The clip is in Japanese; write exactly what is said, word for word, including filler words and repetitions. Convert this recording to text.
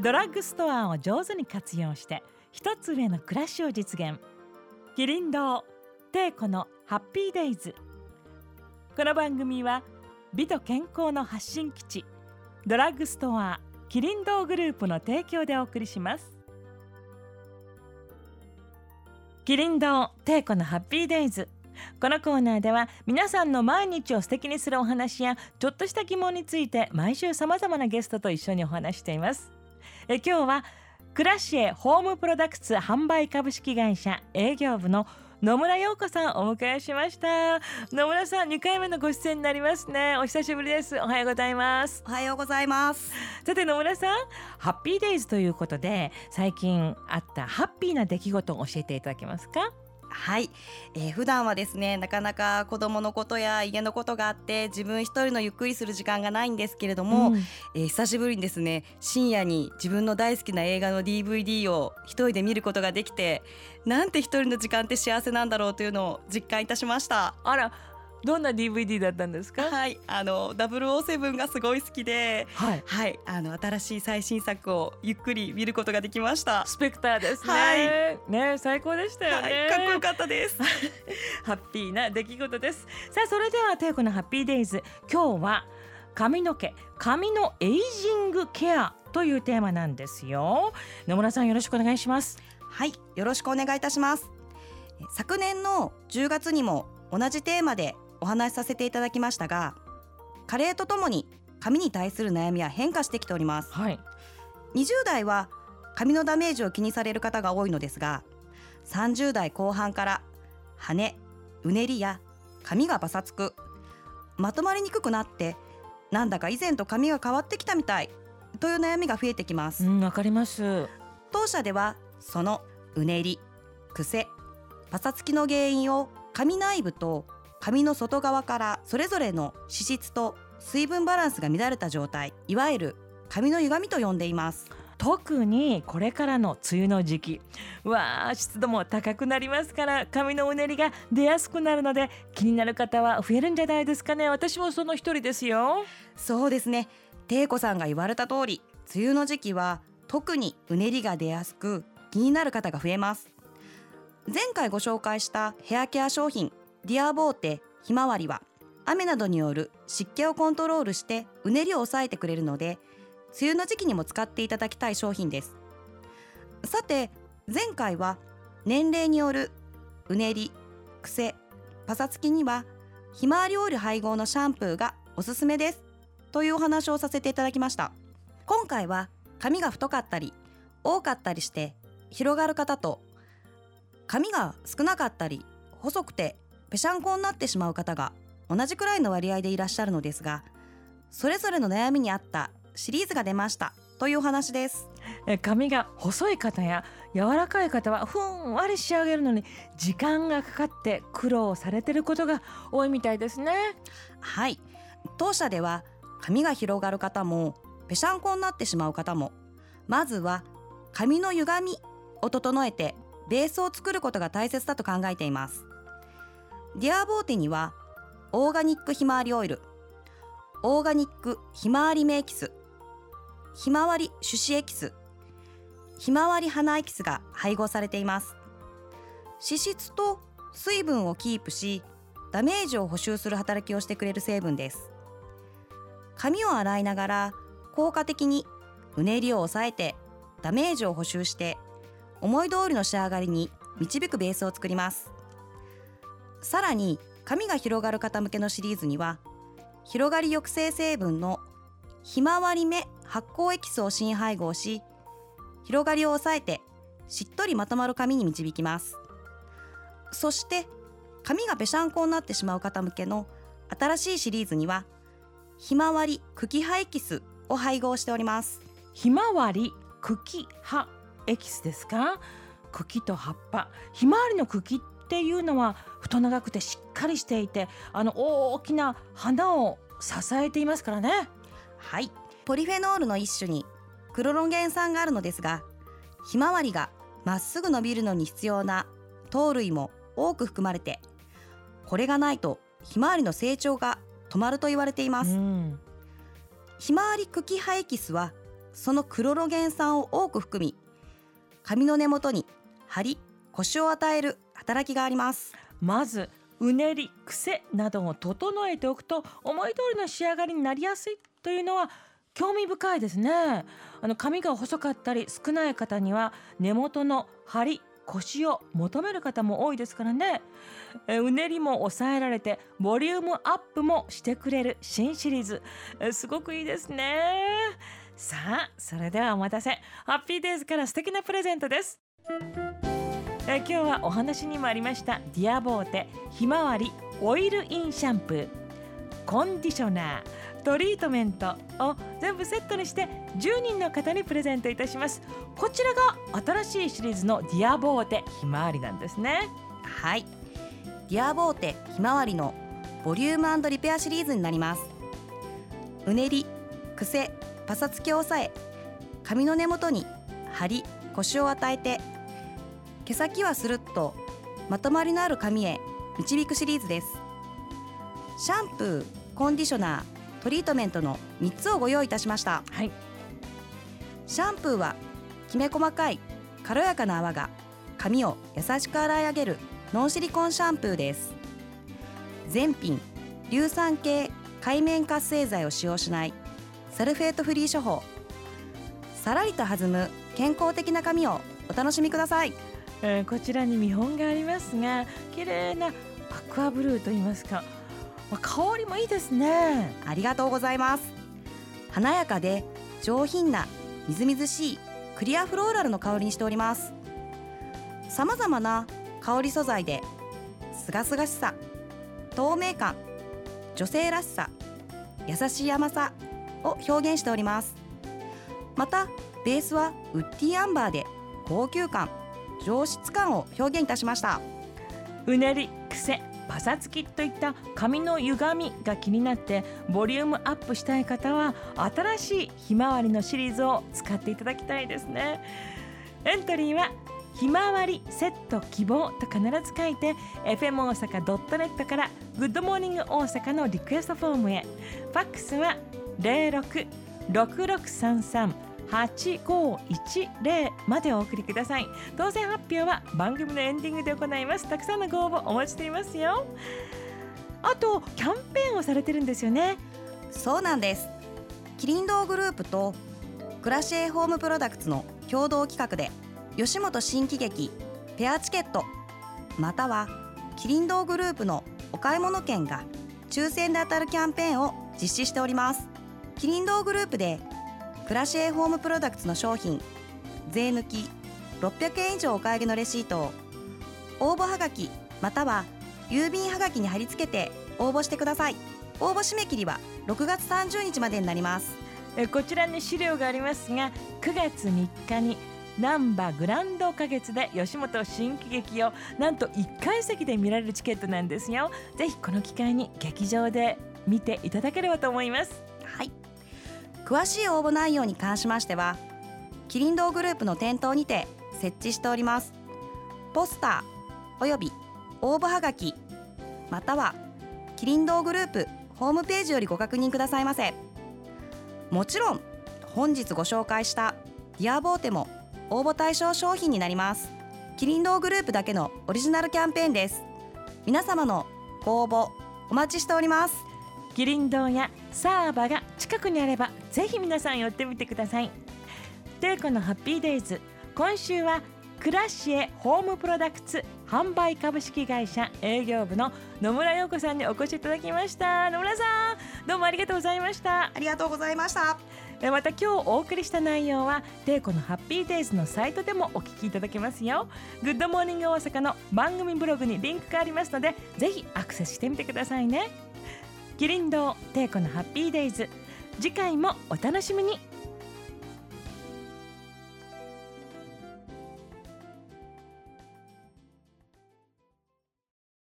ドラッグストアを上手に活用して一つ上の暮らしを実現。キリン堂テイコのハッピーデイズ。この番組は美と健康の発信基地ドラッグストアキリン堂グループの提供でお送りします。キリン堂テイコのハッピーデイズ。このコーナーでは皆さんの毎日を素敵にするお話やちょっとした疑問について毎週さまざまなゲストと一緒にお話しています。え今日はクラシエホームプロダクツ販売株式会社営業部の野村陽子さんをお迎えしました。野村さん、にかいめのご出演になりますね。お久しぶりです。おはようございます。 おはようございます。 さて野村さん、ハッピーデイズということで最近あったハッピーな出来事を教えていただけますか？ はい、えー、普段はですねなかなか子供のことや家のことがあって自分一人のゆっくりする時間がないんですけれども、うんえー、久しぶりにですね深夜に自分の大好きな映画の ディーブイディー を一人で見ることができて、なんて一人の時間って幸せなんだろうというのを実感いたしました。 あら、どんな ディーブイディー だったんですか？ はい、あのダブルオーセブンがすごい好きで、はいはい、あの新しい最新作をゆっくり見ることができました。 スペクターですね、 はいね、最高でしたよね、 はい、かっこよかったですハッピーな出来事です。さあそれではテイコのハッピーデイズ、今日は髪の毛髪のエイジングケアというテーマなんですよ。野村さん、よろしくお願いします。 はい、よろしくお願いいたします。昨年のじゅうがつにも同じテーマでお話しさせていただきましたが、加齢とともに髪に対する悩みは変化してきております、はい、にじゅう代は髪のダメージを気にされる方が多いのですが、さんじゅう代後半から羽根、うねりや髪がパサつく、まとまりにくくなってなんだか以前と髪が変わってきたみたいという悩みが増えてきます。 うん、わかります。 当社ではそのうねり、癖、パサつきの原因を髪内部と髪の外側からそれぞれの脂質と水分バランスが乱れた状態、いわゆる髪の歪みと呼んでいます。 特にこれからの梅雨の時期、うわー湿度も高くなりますから髪のうねりが出やすくなるので気になる方は増えるんじゃないですかね。私もその一人ですよ。 そうですね、テイコさんが言われた通り、梅雨の時期は特にうねりが出やすく気になる方が増えます。前回ご紹介したヘアケア商品ディアボーテひまわりは雨などによる湿気をコントロールしてうねりを抑えてくれるので、梅雨の時期にも使っていただきたい商品です。さて前回は年齢によるうねり、癖、パサつきにはひまわりオイル配合のシャンプーがおすすめですというお話をさせていただきました。今回は髪が太かったり多かったりして広がる方と、髪が少なかったり細くてぺしゃんこになってしまう方が同じくらいの割合でいらっしゃるのですが、それぞれの悩みに合ったシリーズが出ましたというお話です。 え髪が細い方や柔らかい方はふんわり仕上げるのに時間がかかって苦労されていることが多いみたいですね。 はい、当社では髪が広がる方もぺしゃんこになってしまう方も、まずは髪の歪みを整えてベースを作ることが大切だと考えています。ディアボーテにはオーガニックひまわりオイル、オーガニックひまわり芽エキス、ひまわり種子エキス、ひまわり花エキスが配合されています。脂質と水分をキープしダメージを補修する働きをしてくれる成分です。髪を洗いながら効果的にうねりを抑えてダメージを補修して思い通りの仕上がりに導くベースを作ります。さらに髪が広がる方向けのシリーズには広がり抑制成分のひまわり芽発酵エキスを新配合し、広がりを抑えてしっとりまとまる髪に導きます。そして髪がぺしゃんこになってしまう方向けの新しいシリーズにはひまわり茎葉エキスを配合しております。 ひまわり茎葉エキスですか？茎と葉っぱ、ひまわりの茎っていうのは太長くてしっかりしていて、あの大きな花を支えていますからね。 はい、ポリフェノールの一種にクロロゲン酸があるのですが、ひまわりがまっすぐ伸びるのに必要な糖類も多く含まれて、これがないとひまわりの成長が止まると言われています。うん、ひまわり茎葉エキスはそのクロロゲン酸を多く含み、髪の根元に張り、コシを与える働きがあります。 まずうねり、癖などを整えておくと思い通りの仕上がりになりやすいというのは興味深いですね。あの髪が細かったり少ない方には根元の張り、コシを求める方も多いですからね。えうねりも抑えられてボリュームアップもしてくれる新シリーズ、えすごくいいですね。さあ、それではお待たせ、ハッピーデイズから素敵なプレゼントです。え今日はお話にもありましたディアボーテひまわりオイルインシャンプー、コンディショナー、トリートメントを全部セットにしてじゅうにんの方にプレゼントいたします。こちらが新しいシリーズのディアボーテひまわりなんですね。 はい、ディアボーテひまわりのボリューム&リペアシリーズになります。うねり、癖、パサつきを抑え、髪の根元に張り、コシを与えて、毛先はスルッとまとまりのある髪へ導くシリーズです。シャンプー、コンディショナー、トリートメントのみっつをご用意いたしました。 はい、 シャンプーはきめ細かい軽やかな泡が髪を優しく洗い上げるノンシリコンシャンプーです。全品硫酸系界面活性剤を使用しないサルフェートフリー処方、さらりと弾む健康的な髪をお楽しみください。 えー、こちらに見本がありますが、綺麗なアクアブルーといいますか、まあ、香りもいいですね。 ありがとうございます。華やかで上品なみずみずしいクリアフローラルの香りにしております。さまざまな香り素材ですがすがしさ、透明感、女性らしさ、優しい甘さを表現しております。またベースはウッディアンバーで高級感、上質感を表現いたしました。 うねり、癖、パサつきといった髪の歪みが気になってボリュームアップしたい方は新しいひまわりのシリーズを使っていただきたいですね。エントリーはひまわりセット希望と必ず書いて エフエム 大阪 ドットネット からグッドモーニング大阪のリクエストフォームへ、ファックスは ゼロろく ろくろくさんさん はちごいちゼロ までお送りください。当選発表は番組のエンディングで行います。たくさんのご応募お待ちしていますよ。あとキャンペーンをされてるんですよね。 そうなんです。キリン堂グループとクラシエホームプロダクツの共同企画で吉本新喜劇ペアチケットまたはキリン堂グループのお買い物券が抽選で当たるキャンペーンを実施しております。キリン堂グループでクラシエホームプロダクツの商品税抜きろっぴゃくえん以上お買い上げのレシートを応募はがきまたは郵便はがきに貼り付けて応募してください。応募締め切りはろくがつさんじゅうにちまでになります。 えこちらに資料がありますが、くがつみっかになんばグランド花月で吉本新喜劇をなんといっかい席で見られるチケットなんですよ。ぜひこの機会に劇場で見ていただければと思います。 はい、詳しい応募内容に関しましてはキリン堂グループの店頭にて設置しておりますポスターおよび応募はがきまたはキリン堂グループホームページよりご確認くださいませ。もちろん本日ご紹介したディアボーテも応募対象商品になります。キリン堂グループだけのオリジナルキャンペーンです。皆様のご応募お待ちしております。 キリン堂やサーバが近くにあればぜひ皆さん寄ってみてください。テイコのハッピーデイズ、今週はクラシエホームプロダクツ販売株式会社営業部の野村陽子さんにお越しいただきました。野村さん、どうもありがとうございました。 ありがとうございました。 また今日お送りした内容はテイコのハッピーデイズのサイトでもお聞きいただけますよ。グッドモーニング大阪の番組ブログにリンクがありますのでぜひアクセスしてみてくださいね。キリン堂テイコのハッピーデイズ、次回もお楽しみに。